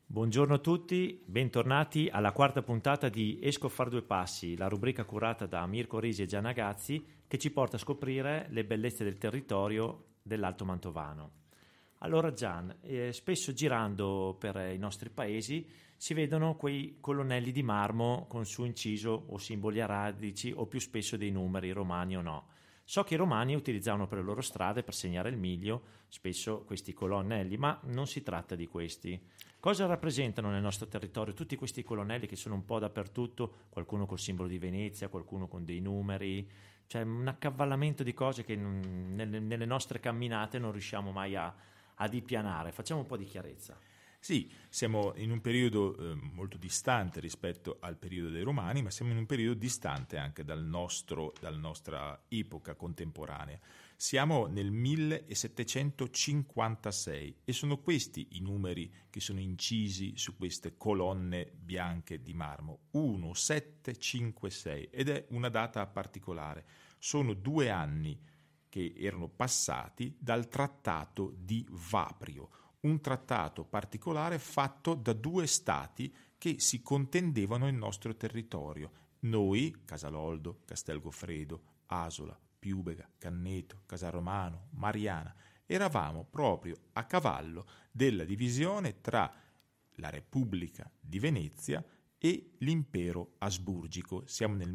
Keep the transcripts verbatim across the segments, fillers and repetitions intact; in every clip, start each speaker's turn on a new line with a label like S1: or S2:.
S1: Buongiorno a tutti, bentornati alla quarta puntata di Esco a far due passi, la rubrica curata da Mirko Risi e Gianna Gazzi che ci porta a scoprire le bellezze del territorio dell'Alto Mantovano. Allora Gian, eh, spesso girando per i nostri paesi si vedono quei colonnelli di marmo con su inciso o simboli araldici o più spesso dei numeri romani o no. So che i romani utilizzavano per le loro strade per segnare il miglio spesso questi colonnelli, ma non si tratta di questi. Cosa rappresentano nel nostro territorio tutti questi colonnelli che sono un po' dappertutto, qualcuno col simbolo di Venezia, qualcuno con dei numeri, cioè un accavallamento di cose che non, nelle, nelle nostre camminate non riusciamo mai a, a dipianare. Facciamo un po' di chiarezza.
S2: Sì, siamo in un periodo eh, molto distante rispetto al periodo dei Romani, ma siamo in un periodo distante anche dal nostro, dalla nostra epoca contemporanea. Siamo nel millesettecentocinquantasei e sono questi i numeri che sono incisi su queste colonne bianche di marmo, uno sette cinque sei, ed è una data particolare. Sono due anni che erano passati dal trattato di Vaprio, un trattato particolare fatto da due stati che si contendevano il nostro territorio. Noi, Casaloldo, Castelgofredo, Asola, Piubega, Canneto, Casaromano, Mariana, eravamo proprio a cavallo della divisione tra la Repubblica di Venezia e l'impero asburgico. Siamo nel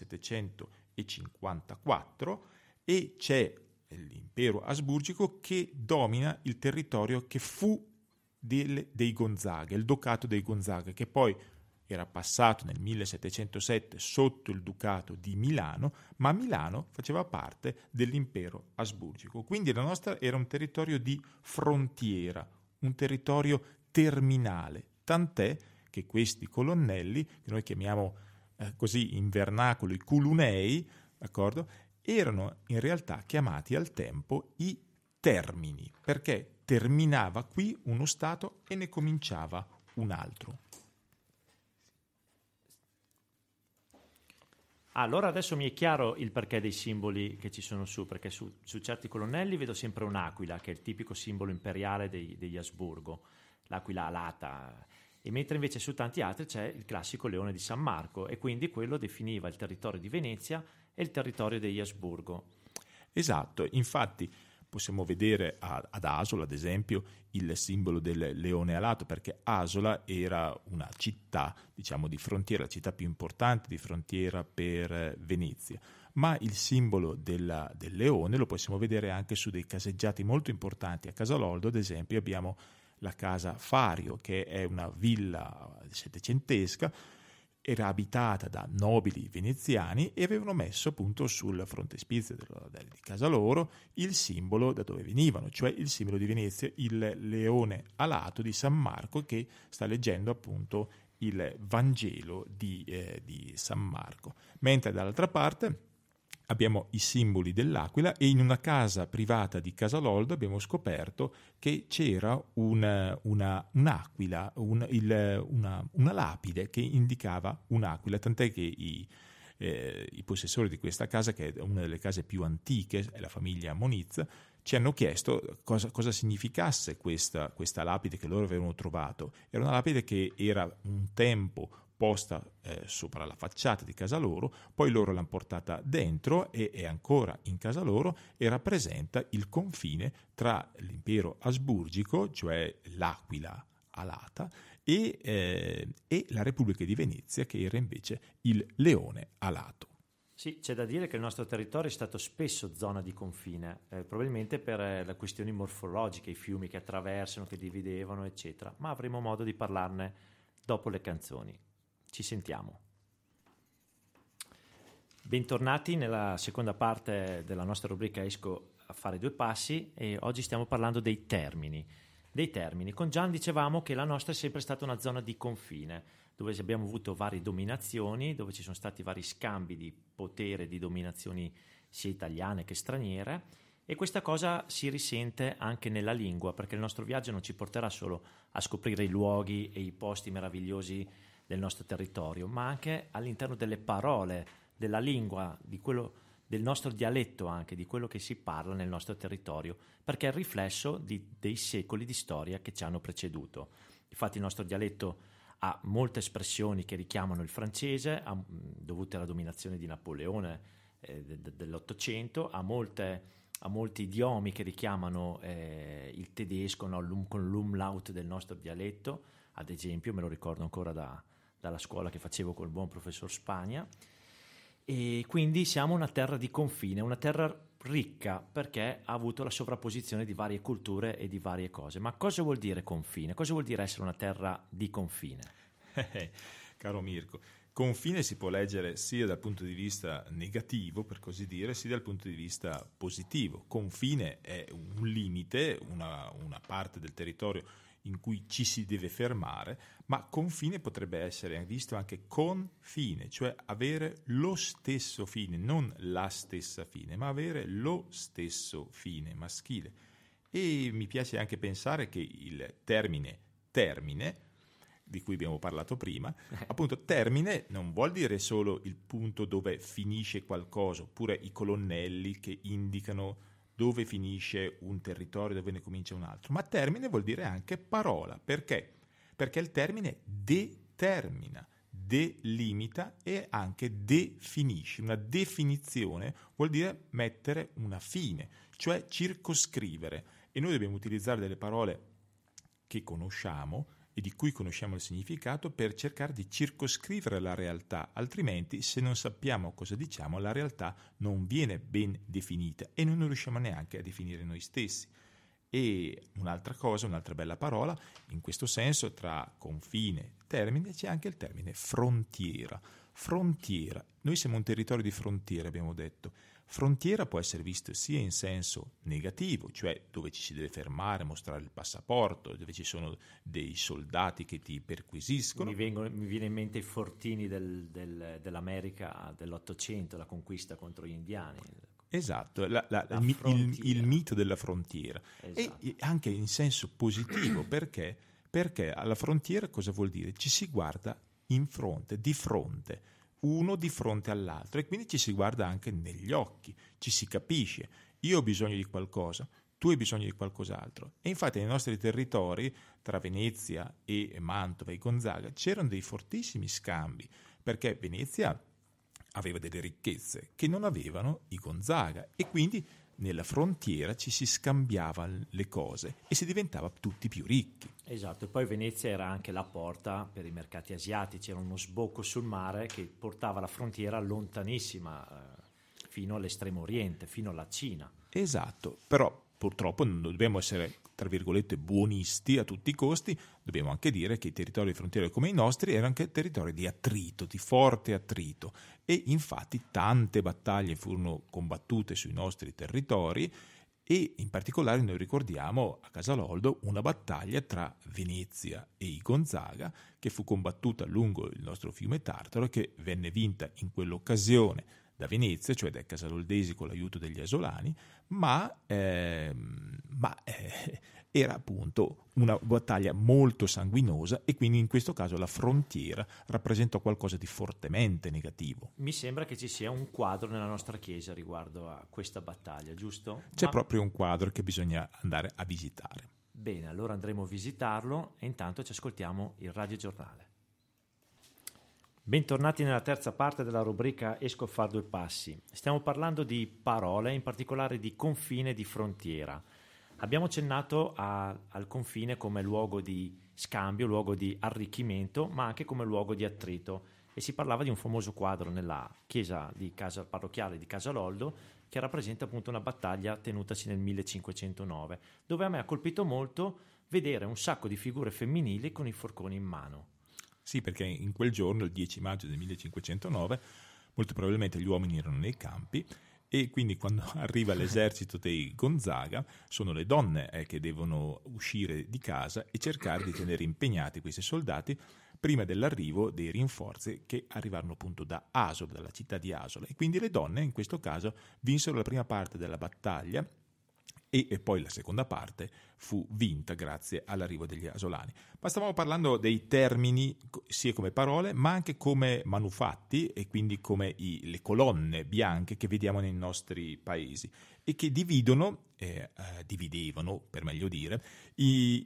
S2: millesettecentocinquantaquattro e c'è l'impero asburgico che domina il territorio che fu delle, dei Gonzaga, il ducato dei Gonzaga, che poi era passato nel millesettecentosette sotto il ducato di Milano, ma Milano faceva parte dell'impero asburgico. Quindi la nostra era un territorio di frontiera, un territorio terminale, tant'è che questi colonnelli, che noi chiamiamo eh, così in vernacolo i culunei, d'accordo? Erano in realtà chiamati al tempo i termini, perché terminava qui uno stato e ne cominciava un altro.
S1: Allora adesso mi è chiaro il perché dei simboli che ci sono su, perché su, su certi colonnelli vedo sempre un'aquila, che è il tipico simbolo imperiale dei, degli Asburgo, l'aquila alata, e mentre invece su tanti altri c'è il classico leone di San Marco, e quindi quello definiva il territorio di Venezia e il territorio degli Asburgo.
S2: Esatto, infatti possiamo vedere a, ad Asola, ad esempio, il simbolo del leone alato, perché Asola era una città, diciamo, di frontiera, la città più importante di frontiera per Venezia. Ma il simbolo della, del leone lo possiamo vedere anche su dei caseggiati molto importanti. A Casaloldo, ad esempio, abbiamo la casa Fario, che è una villa settecentesca, era abitata da nobili veneziani e avevano messo appunto sul frontespizio di casa loro il simbolo da dove venivano, cioè il simbolo di Venezia, il leone alato di San Marco, che sta leggendo appunto il Vangelo di, eh, di San Marco. Mentre dall'altra parte abbiamo i simboli dell'aquila, e in una casa privata di Casaloldo abbiamo scoperto che c'era una, una, un'aquila, un, il, una, una lapide che indicava un'aquila, tant'è che i, eh, i possessori di questa casa, che è una delle case più antiche, è la famiglia Moniz, ci hanno chiesto cosa, cosa significasse questa, questa lapide che loro avevano trovato. Era una lapide che era un tempo posta eh, sopra la facciata di casa loro, poi loro l'hanno portata dentro e è ancora in casa loro, e rappresenta il confine tra l'impero asburgico, cioè l'aquila alata, e, eh, e la Repubblica di Venezia, che era invece il leone alato.
S1: Sì, c'è da dire che il nostro territorio è stato spesso zona di confine, eh, probabilmente per eh, le questioni morfologiche, i fiumi che attraversano, che dividevano, eccetera, ma avremo modo di parlarne dopo le canzoni. Ci sentiamo. Bentornati nella seconda parte della nostra rubrica Esco a fare due passi, e oggi stiamo parlando dei termini. Dei termini. Con Gian dicevamo che la nostra è sempre stata una zona di confine, dove abbiamo avuto varie dominazioni, dove ci sono stati vari scambi di potere, di dominazioni sia italiane che straniere, e questa cosa si risente anche nella lingua, perché il nostro viaggio non ci porterà solo a scoprire i luoghi e i posti meravigliosi del nostro territorio, ma anche all'interno delle parole, della lingua, di quello del nostro dialetto anche, di quello che si parla nel nostro territorio, perché è il riflesso di, dei secoli di storia che ci hanno preceduto. Infatti il nostro dialetto ha molte espressioni che richiamano il francese, ha, dovute alla dominazione di Napoleone eh, de, de, dell'Ottocento, ha, molte, ha molti idiomi che richiamano eh, il tedesco, no? L'um, con l'umlaut del nostro dialetto, ad esempio, me lo ricordo ancora da, dalla scuola che facevo col buon professor Spagna. E quindi siamo una terra di confine, una terra ricca perché ha avuto la sovrapposizione di varie culture e di varie cose. Ma cosa vuol dire confine? Cosa vuol dire essere una terra di confine?
S2: Eh, caro Mirko, confine si può leggere sia dal punto di vista negativo, per così dire, sia dal punto di vista positivo. Confine è un limite, una, una parte del territorio in cui ci si deve fermare, ma confine potrebbe essere visto anche con fine, cioè avere lo stesso fine, non la stessa fine, ma avere lo stesso fine maschile. E mi piace anche pensare che il termine termine, di cui abbiamo parlato prima, appunto termine non vuol dire solo il punto dove finisce qualcosa, oppure i colonnelli che indicano dove finisce un territorio, dove ne comincia un altro, ma termine vuol dire anche parola. Perché? Perché il termine determina, delimita e anche definisce. Una definizione vuol dire mettere una fine, cioè circoscrivere. E noi dobbiamo utilizzare delle parole che conosciamo e di cui conosciamo il significato per cercare di circoscrivere la realtà, altrimenti se non sappiamo cosa diciamo la realtà non viene ben definita e non riusciamo neanche a definire noi stessi. E un'altra cosa, un'altra bella parola, in questo senso tra confine e termine c'è anche il termine frontiera. Frontiera, noi siamo un territorio di frontiera, abbiamo detto. Frontiera può essere visto sia in senso negativo, cioè dove ci si deve fermare, mostrare il passaporto, dove ci sono dei soldati che ti perquisiscono.
S1: Mi, vengono, mi viene in mente i fortini del, del, dell'America dell'Ottocento, la conquista contro gli indiani.
S2: Esatto, la, la,
S1: la
S2: il, il, il mito della frontiera.
S1: Esatto.
S2: E anche in senso positivo, perché? Perché alla frontiera cosa vuol dire? Ci si guarda in fronte, di fronte, uno di fronte all'altro e quindi ci si guarda anche negli occhi, ci si capisce. Io ho bisogno di qualcosa, tu hai bisogno di qualcos'altro. E infatti nei nostri territori, tra Venezia e Mantova e Gonzaga, c'erano dei fortissimi scambi, perché Venezia aveva delle ricchezze che non avevano i Gonzaga e quindi nella frontiera ci si scambiava le cose e si diventava tutti più ricchi.
S1: Esatto, e poi Venezia era anche la porta per i mercati asiatici, era uno sbocco sul mare che portava la frontiera lontanissima, eh, fino all'estremo oriente, fino alla Cina.
S2: Esatto, però purtroppo non dobbiamo essere, tra virgolette, buonisti a tutti i costi, dobbiamo anche dire che i territori di frontiera come i nostri erano anche territori di attrito, di forte attrito, e infatti tante battaglie furono combattute sui nostri territori e in particolare noi ricordiamo a Casaloldo una battaglia tra Venezia e i Gonzaga che fu combattuta lungo il nostro fiume Tartaro e che venne vinta in quell'occasione da Venezia, cioè dai casaloldesi con l'aiuto degli asolani, ma, eh, ma eh, era appunto una battaglia molto sanguinosa e quindi in questo caso la frontiera rappresentò qualcosa di fortemente negativo.
S1: Mi sembra che ci sia un quadro nella nostra chiesa riguardo a questa battaglia, giusto?
S2: C'è
S1: ma...
S2: proprio un quadro che bisogna andare a visitare.
S1: Bene, allora andremo a visitarlo e intanto ci ascoltiamo il radiogiornale. Bentornati nella terza parte della rubrica Esco a far due passi. Stiamo parlando di parole, in particolare di confine e di frontiera. Abbiamo accennato a, al confine come luogo di scambio, luogo di arricchimento, ma anche come luogo di attrito. E si parlava di un famoso quadro nella chiesa di casa parrocchiale di Casaloldo che rappresenta appunto una battaglia tenutasi nel millecinquecentonove, dove a me ha colpito molto vedere un sacco di figure femminili con i forconi in mano.
S2: Sì, perché in quel giorno, il dieci maggio del millecinquecentonove, molto probabilmente gli uomini erano nei campi e quindi quando arriva l'esercito dei Gonzaga sono le donne eh, che devono uscire di casa e cercare di tenere impegnati questi soldati prima dell'arrivo dei rinforzi che arrivarono appunto da Asola, dalla città di Asola. E quindi le donne in questo caso vinsero la prima parte della battaglia e, e poi la seconda parte fu vinta grazie all'arrivo degli asolani. Ma stavamo parlando dei termini sia come parole ma anche come manufatti e quindi come i, le colonne bianche che vediamo nei nostri paesi e che dividono, eh, eh, dividevano per meglio dire, i,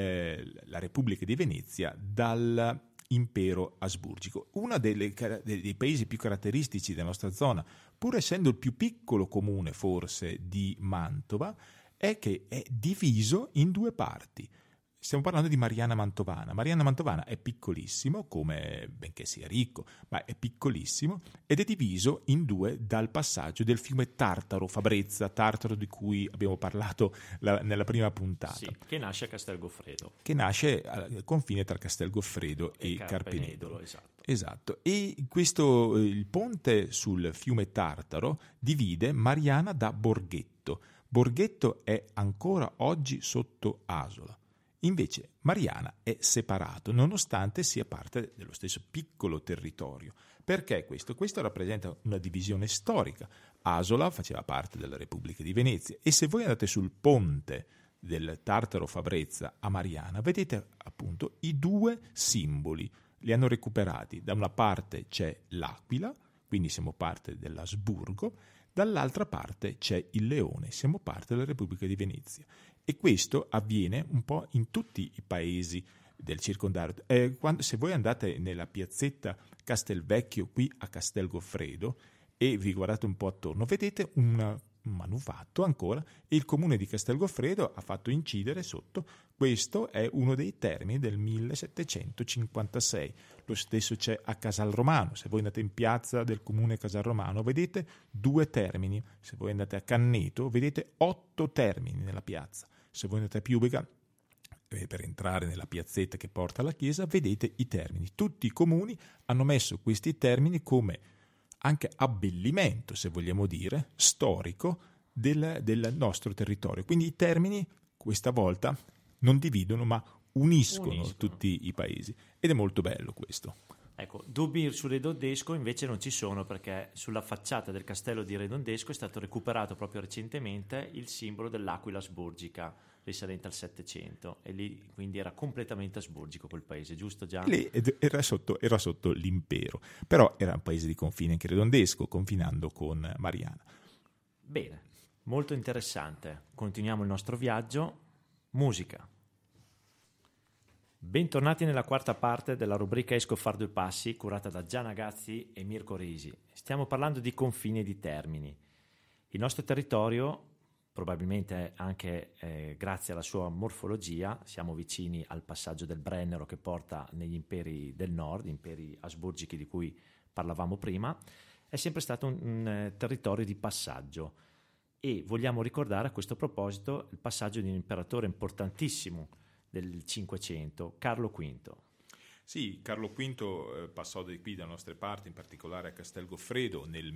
S2: il, la Repubblica di Venezia dal impero asburgico. Uno delle, dei paesi più caratteristici della nostra zona, pur essendo il più piccolo comune forse di Mantova, è che è diviso in due parti. Stiamo parlando di Mariana Mantovana. Mariana Mantovana è piccolissimo, come benché sia ricco, ma è piccolissimo ed è diviso in due dal passaggio del fiume Tartaro, Fabrezza, Tartaro di cui abbiamo parlato la, nella prima puntata.
S1: Sì, che nasce a Castel Goffredo.
S2: Che nasce al confine tra Castel Goffredo e, e Carpenedolo.
S1: Esatto.
S2: Esatto. E questo, il ponte sul fiume Tartaro divide Mariana da Borghetto. Borghetto è ancora oggi sotto Asola. Invece Mariana è separato, nonostante sia parte dello stesso piccolo territorio. Perché questo? Questo rappresenta una divisione storica. Asola faceva parte della Repubblica di Venezia e se voi andate sul ponte del Tartaro Fabrezza a Mariana, vedete appunto i due simboli, li hanno recuperati. Da una parte c'è l'Aquila, quindi siamo parte dell'Asburgo, dall'altra parte c'è il leone, siamo parte della Repubblica di Venezia. E questo avviene un po' in tutti i paesi del circondario. Eh, quando, se voi andate nella piazzetta Castelvecchio qui a Castel Goffredo e vi guardate un po' attorno, vedete una, un manufatto ancora e il comune di Castel Goffredo ha fatto incidere sotto: questo è uno dei termini del millesettecentocinquantasei. Lo stesso c'è a Casalromano. Se voi andate in piazza del comune Casalromano vedete due termini. Se voi andate a Canneto vedete otto termini nella piazza. Se voi andate a Piubega, eh, per entrare nella piazzetta che porta alla chiesa, vedete i termini. Tutti i comuni hanno messo questi termini come anche abbellimento, se vogliamo dire, storico del, del nostro territorio. Quindi i termini questa volta non dividono ma uniscono, uniscono tutti i paesi ed è molto bello questo.
S1: Ecco, dubbi su Redondesco invece non ci sono, perché sulla facciata del castello di Redondesco è stato recuperato proprio recentemente il simbolo dell'aquila asburgica risalente al Settecento e lì quindi era completamente asburgico quel paese, giusto Gian?
S2: Lì era sotto, era sotto l'impero, però era un paese di confine anche Redondesco, confinando con Mariana.
S1: Bene, molto interessante. Continuiamo il nostro viaggio. Musica. Bentornati nella quarta parte della rubrica Esco a far due passi, curata da Gian Agazzi e Mirko Risi. Stiamo parlando di confini e di termini. Il nostro territorio, probabilmente anche eh, grazie alla sua morfologia, siamo vicini al passaggio del Brennero che porta negli imperi del nord, imperi asburgici di cui parlavamo prima, è sempre stato un, un eh, territorio di passaggio e vogliamo ricordare a questo proposito il passaggio di un imperatore importantissimo del Cinquecento, Carlo Quinto.
S2: Sì, Carlo Quinto eh, passò di qui dalle nostre parti, in particolare a Castel Goffredo nel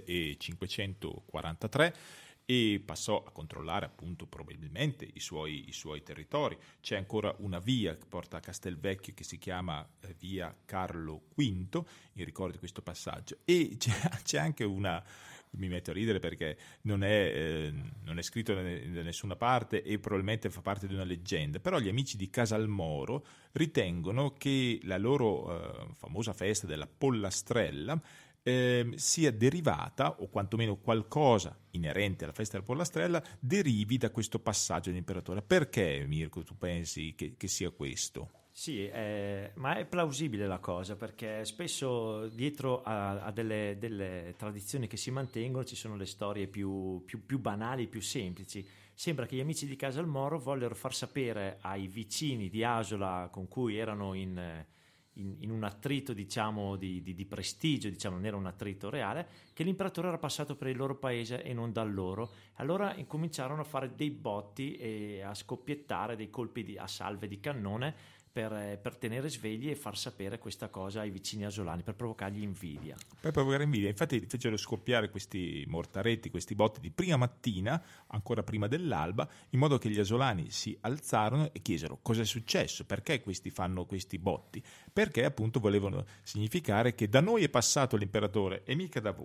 S2: millecinquecentoquarantatré e passò a controllare appunto probabilmente i suoi, i suoi territori. C'è ancora una via che porta a Castelvecchio che si chiama eh, via Carlo Quinto in ricordo di questo passaggio e c'è, c'è anche una... mi metto a ridere perché non è, eh, non è scritto da nessuna parte e probabilmente fa parte di una leggenda, però gli amici di Casalmoro ritengono che la loro eh, famosa festa della Pollastrella eh, sia derivata, o quantomeno qualcosa inerente alla festa della Pollastrella derivi da questo passaggio dell'imperatore. Perché, Mirko, tu pensi che, che sia questo?
S1: Sì, eh, ma è plausibile la cosa, perché spesso dietro a, a delle, delle tradizioni che si mantengono ci sono le storie più, più, più banali, più semplici. Sembra che gli amici di Casalmoro vollero far sapere ai vicini di Asola con cui erano in, in, in un attrito diciamo di, di, di prestigio, diciamo non era un attrito reale, che l'imperatore era passato per il loro paese e non dal loro. Allora incominciarono a fare dei botti e a scoppiettare dei colpi di, a salve di cannone Per, per tenere svegli e far sapere questa cosa ai vicini asolani, per provocargli invidia.
S2: Per provocare invidia, infatti fecero scoppiare questi mortaretti, questi botti di prima mattina, ancora prima dell'alba, in modo che gli asolani si alzarono e chiesero cosa è successo, perché questi fanno questi botti, perché appunto volevano significare che da noi è passato l'imperatore e mica da voi.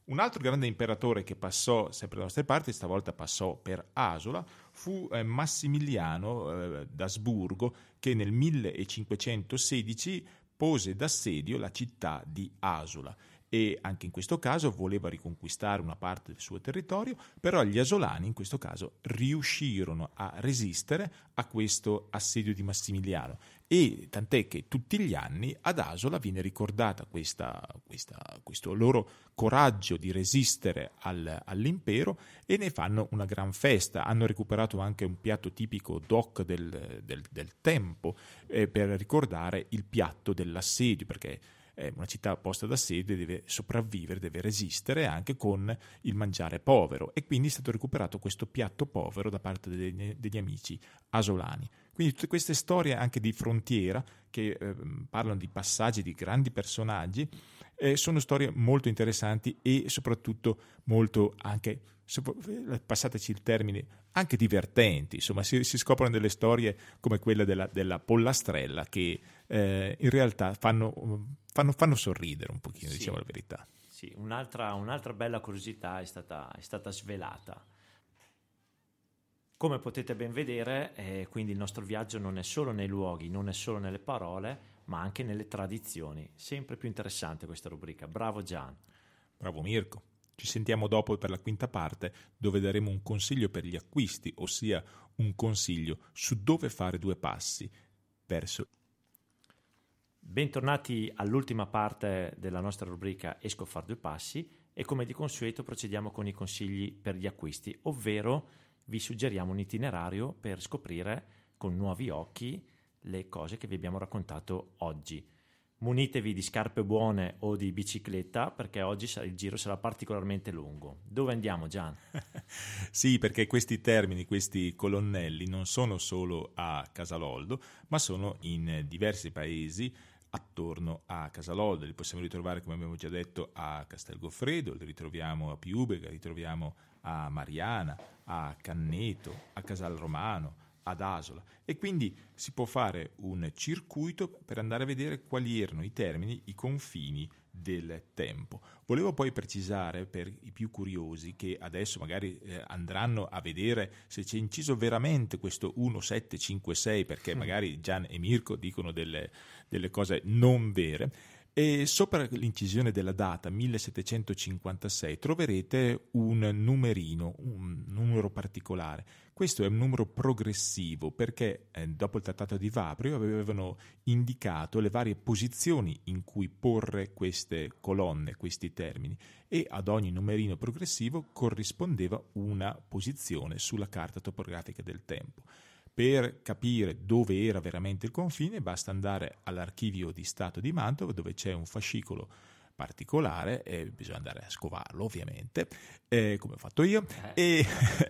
S2: Un altro grande imperatore che passò sempre dalle nostre parti, stavolta passò per Asola, fu eh, Massimiliano eh, d'Asburgo, che nel millecinquecentosedici pose d'assedio la città di Asola e anche in questo caso voleva riconquistare una parte del suo territorio, però gli asolani in questo caso riuscirono a resistere a questo assedio di Massimiliano, e tant'è che tutti gli anni ad Asola viene ricordata questa, questa, questo loro coraggio di resistere al, all'impero, e ne fanno una gran festa. Hanno recuperato anche un piatto tipico doc del, del, del tempo eh, per ricordare il piatto dell'assedio, perché Eh, una città posta d'assedio deve sopravvivere, deve resistere anche con il mangiare povero, e quindi è stato recuperato questo piatto povero da parte degli, degli amici asolani. Quindi tutte queste storie anche di frontiera che eh, parlano di passaggi di grandi personaggi eh, sono storie molto interessanti e soprattutto molto anche, passateci il termine, anche divertenti. Insomma, si, si scoprono delle storie come quella della, della pollastrella che eh, in realtà fanno, fanno, fanno sorridere un pochino, sì, diciamo la verità.
S1: Sì, un'altra, un'altra bella curiosità è stata, è stata svelata. Come potete ben vedere, eh, quindi il nostro viaggio non è solo nei luoghi, non è solo nelle parole, ma anche nelle tradizioni. Sempre più interessante questa rubrica. Bravo Gian.
S2: Bravo Mirko. Ci sentiamo dopo per la quinta parte, dove daremo un consiglio per gli acquisti, ossia un consiglio su dove fare due passi verso.
S1: Bentornati all'ultima parte della nostra rubrica Esco a far due passi, e come di consueto procediamo con i consigli per gli acquisti, ovvero vi suggeriamo un itinerario per scoprire con nuovi occhi le cose che vi abbiamo raccontato oggi. Munitevi di scarpe buone o di bicicletta, perché oggi il giro sarà particolarmente lungo. Dove andiamo, Gian?
S2: Sì, perché questi termini, questi colonnelli non sono solo a Casaloldo, ma sono in diversi paesi attorno a Casaloldo. Li possiamo ritrovare, come abbiamo già detto, a Castel Goffredo, li ritroviamo a Piubega, li ritroviamo a Mariana, a Canneto, a Casal Romano, ad Asola, e quindi si può fare un circuito per andare a vedere quali erano i termini, i confini del tempo. Volevo poi precisare per i più curiosi che adesso magari eh, andranno a vedere se c'è inciso veramente questo uno sette cinque sei, perché magari Gian e Mirko dicono delle, delle cose non vere. E sopra l'incisione della data millesettecentocinquantasei troverete un numerino, un numero particolare. Questo è un numero progressivo perché eh, dopo il trattato di Vabrio avevano indicato le varie posizioni in cui porre queste colonne, questi termini, e ad ogni numerino progressivo corrispondeva una posizione sulla carta topografica del tempo. Per capire dove era veramente il confine basta andare all'archivio di Stato di Mantova, dove c'è un fascicolo particolare, e bisogna andare a scovarlo ovviamente, eh, come ho fatto io, e,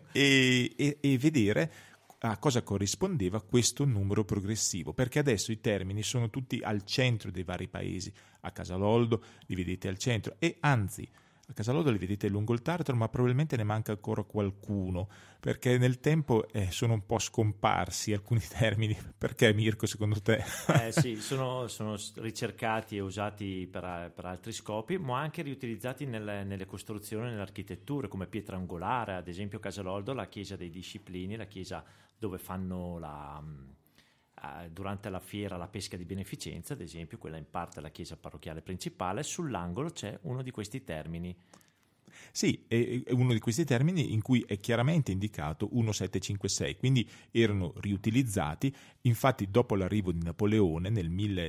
S2: e, e, e vedere a cosa corrispondeva questo numero progressivo, perché adesso i termini sono tutti al centro dei vari paesi. A Casaloldo li vedete al centro, e anzi a Casaloldo li vedete lungo il Tartaro, ma probabilmente ne manca ancora qualcuno, perché nel tempo eh, sono un po' scomparsi alcuni termini. Perché, Mirko, secondo te?
S1: Eh sì, sono, sono ricercati e usati per, per altri scopi, ma anche riutilizzati nelle, nelle costruzioni, nelle architetture, come pietra angolare. Ad esempio Casaloldo, la chiesa dei Disciplini, la chiesa dove fanno la... durante la fiera la pesca di beneficenza, ad esempio, quella in parte la chiesa parrocchiale principale, sull'angolo c'è uno di questi termini.
S2: Sì, è uno di questi termini in cui è chiaramente indicato uno sette cinque sei, quindi erano riutilizzati. Infatti dopo l'arrivo di Napoleone nel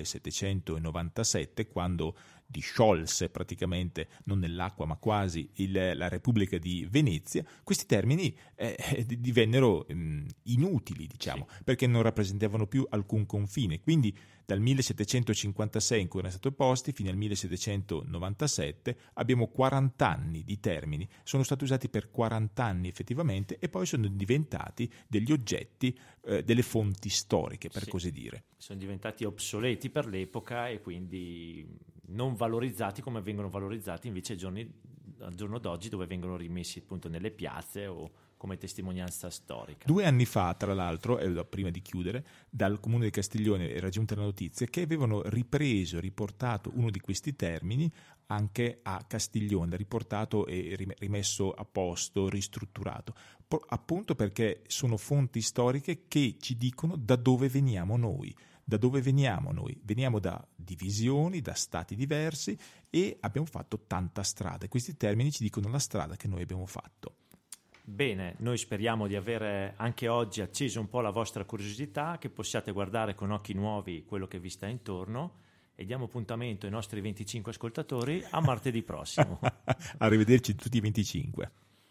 S2: millesettecentonovantasette, quando disciolse praticamente, non nell'acqua ma quasi, il, la Repubblica di Venezia, questi termini eh, divennero mh, inutili, diciamo, sì, perché non rappresentavano più alcun confine. Quindi dal millesettecentocinquantasei in cui erano stati posti fino al millesettecentonovantasette abbiamo quaranta anni di termini, sono stati usati per quaranta anni effettivamente, e poi sono diventati degli oggetti, eh, delle fonti storiche, per sì, così dire.
S1: Sono diventati obsoleti per l'epoca e quindi non valorizzati come vengono valorizzati invece ai giorni, al giorno d'oggi, dove vengono rimessi appunto nelle piazze o come testimonianza storica.
S2: Due anni fa, tra l'altro, eh, prima di chiudere, dal Comune di Castiglione era giunta la notizia che avevano ripreso, riportato uno di questi termini anche a Castiglione, riportato e rimesso a posto, ristrutturato, appunto perché sono fonti storiche che ci dicono da dove veniamo noi. Da dove veniamo noi? Veniamo da divisioni, da stati diversi e abbiamo fatto tanta strada. Questi termini ci dicono la strada che noi abbiamo fatto.
S1: Bene, noi speriamo di avere anche oggi acceso un po' la vostra curiosità, che possiate guardare con occhi nuovi quello che vi sta intorno, e diamo appuntamento ai nostri venticinque ascoltatori a martedì prossimo.
S2: Arrivederci tutti i venticinque.